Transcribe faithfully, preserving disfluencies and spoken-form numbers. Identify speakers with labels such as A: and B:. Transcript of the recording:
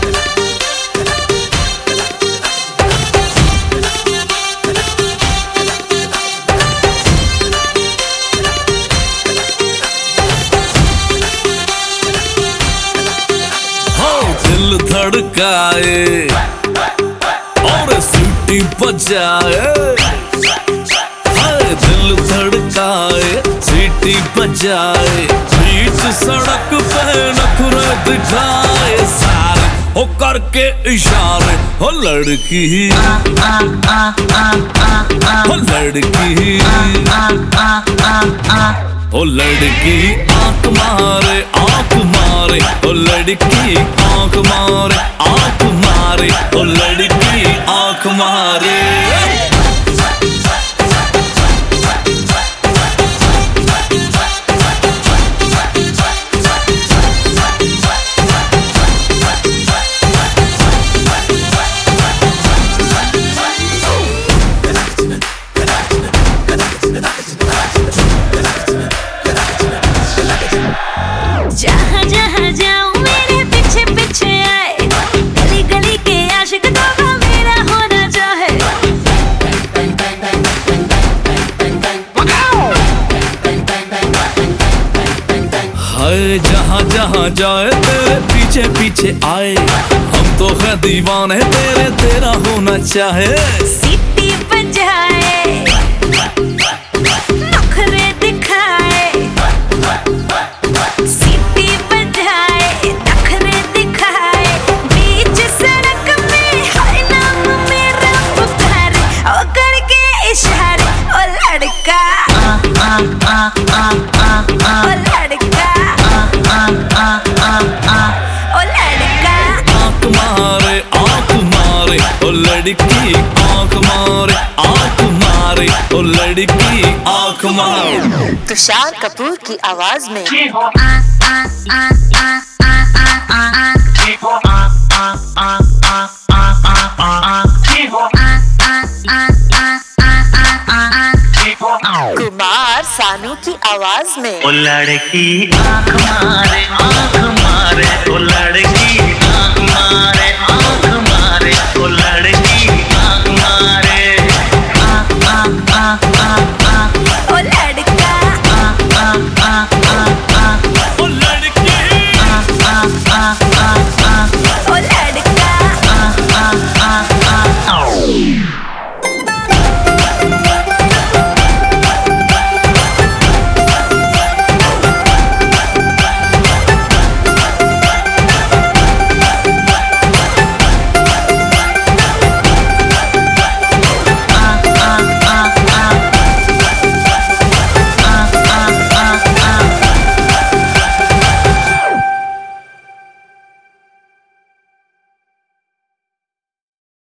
A: दिल धड़काए और सीटी बजाए, हाय दिल धड़काए सीटी बजाए, बीच सड़क पे नखरे दिखाए सारे हो करके इशारे, हो लड़की हो लड़की ओ लड़की आंख मारे आंख मारे, ओ लड़की आंख मारे आंख मारे, ओ लड़की आंख मारे।
B: जहाँ जहाँ जाऊँ मेरे पीछे पीछे आए, गली गली के आशिक तो मेरा होना चाहे।
A: हाय जहाँ जहाँ जाए तेरे पीछे पीछे आए, हम तो है दीवाने तेरे, तेरा होना चाहे।
B: सीटी बजाए नखरे दिखाए, सीटी बजाए नखरे दिखाए, बीच सड़क में हर नाम मेरा पुकारे, ओ करके इशारे, ओ लड़का ओ लड़का ओ लड़का
A: आंख मारे आंख मारे, ओ लड़की आंख मारे आंख मारे, ओ लड़की आंख मारे।
C: तुषार कपूर की आवाज में कुमार सानू की आवाज में
D: ओ लड़की आंख मारे आंख मारे, ओ लड़की